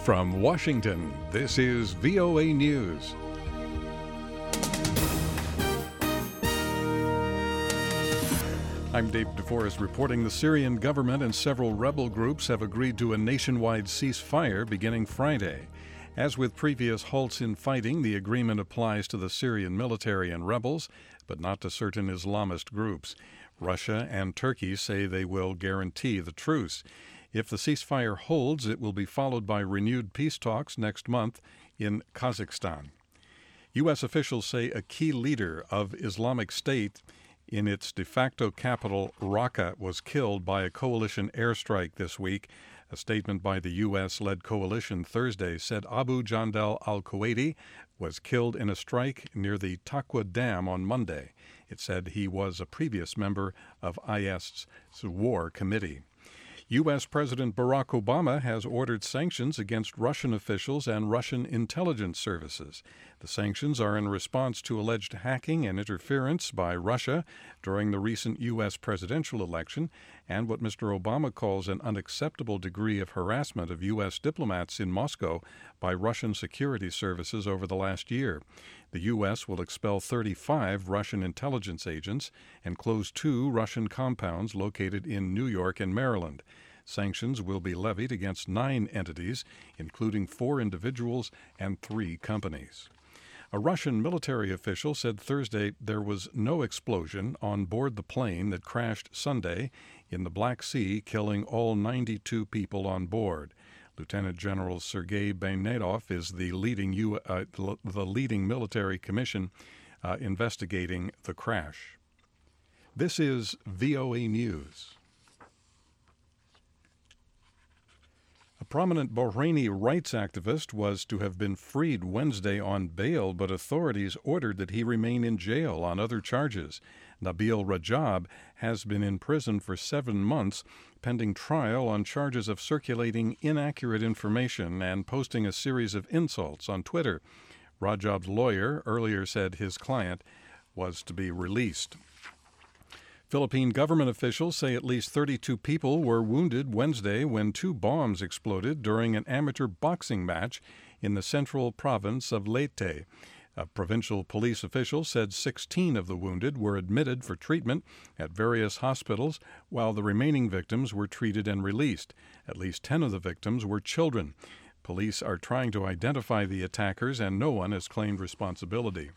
From Washington, this is VOA News. I'm Dave DeForest reporting the Syrian government and several rebel groups have agreed to a nationwide ceasefire beginning Friday. As with previous halts in fighting, the agreement applies to the Syrian military and rebels, but not to certain Islamist groups. Russia and Turkey say they will guarantee the truce. If the ceasefire holds, it will be followed by renewed peace talks next month in Kazakhstan. U.S. officials say a key leader of Islamic State in its de facto capital, Raqqa, was killed by a coalition airstrike this week. A statement by the U.S.-led coalition Thursday said Abu Jandal al-Kuwaiti was killed in a strike near the Taqwa Dam on Monday. It said he was a previous member of IS's war committee. U.S. President Barack Obama has ordered sanctions against Russian officials and Russian intelligence services. The sanctions are in response to alleged hacking and interference by Russia during the recent U.S. presidential election and what Mr. Obama calls an unacceptable degree of harassment of U.S. diplomats in Moscow by Russian security services over the last year. The U.S. will expel 35 Russian intelligence agents and close 2 Russian compounds located in New York and Maryland. Sanctions will be levied against 9 entities, including 4 individuals and 3 companies. A Russian military official said Thursday there was no explosion on board the plane that crashed Sunday in the Black Sea, killing all 92 people on board. Lieutenant General Sergei Benedov is the leading military commission investigating the crash. This is VOA News. A prominent Bahraini rights activist was to have been freed Wednesday on bail, but authorities ordered that he remain in jail on other charges. Nabil Rajab has been in prison for 7 months, pending trial on charges of circulating inaccurate information and posting a series of insults on Twitter. Rajab's lawyer earlier said his client was to be released. Philippine government officials say at least 32 people were wounded Wednesday when 2 bombs exploded during an amateur boxing match in the central province of Leyte. A provincial police official said 16 of the wounded were admitted for treatment at various hospitals, while the remaining victims were treated and released. At least 10 of the victims were children. Police are trying to identify the attackers, and no one has claimed responsibility.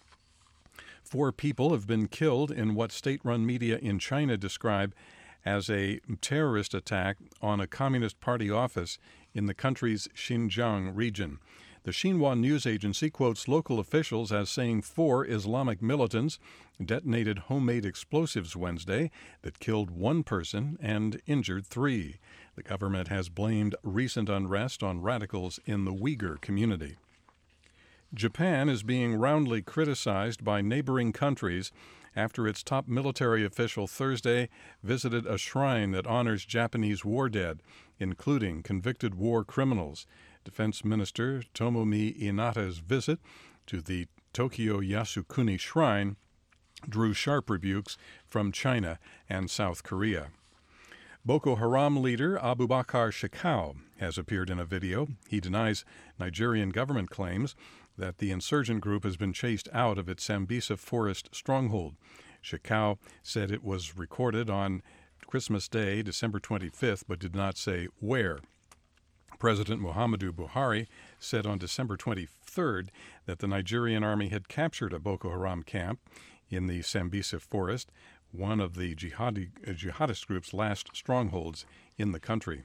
4 people have been killed in what state-run media in China describe as a terrorist attack on a Communist Party office in the country's Xinjiang region. The Xinhua news agency quotes local officials as saying 4 Islamic militants detonated homemade explosives Wednesday that killed 1 person and injured 3. The government has blamed recent unrest on radicals in the Uyghur community. Japan is being roundly criticized by neighboring countries after its top military official Thursday visited a shrine that honors Japanese war dead, including convicted war criminals. Defense Minister Tomomi Inata's visit to the Tokyo Yasukuni Shrine drew sharp rebukes from China and South Korea. Boko Haram leader Abubakar Shekau has appeared in a video. He denies Nigerian government claims that the insurgent group has been chased out of its Sambisa forest stronghold. Shekau said it was recorded on Christmas Day, December 25th, but did not say where. President Muhammadu Buhari said on December 23rd that the Nigerian army had captured a Boko Haram camp in the Sambisa forest, one of the jihadist group's last strongholds in the country.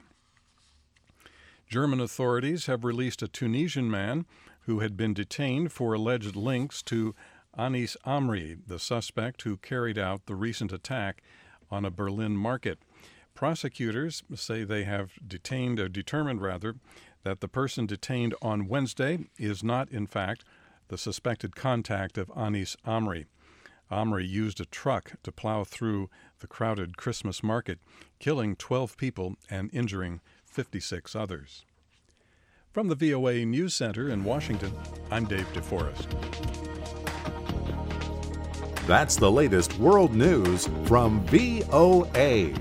German authorities have released a Tunisian man who had been detained for alleged links to Anis Amri, the suspect who carried out the recent attack on a Berlin market. Prosecutors say they have determined that the person detained on Wednesday is not, in fact, the suspected contact of Anis Amri. Amri used a truck to plow through the crowded Christmas market, killing 12 people and injuring 56 others. From the VOA News Center in Washington, I'm Dave DeForest. That's the latest world news from VOA.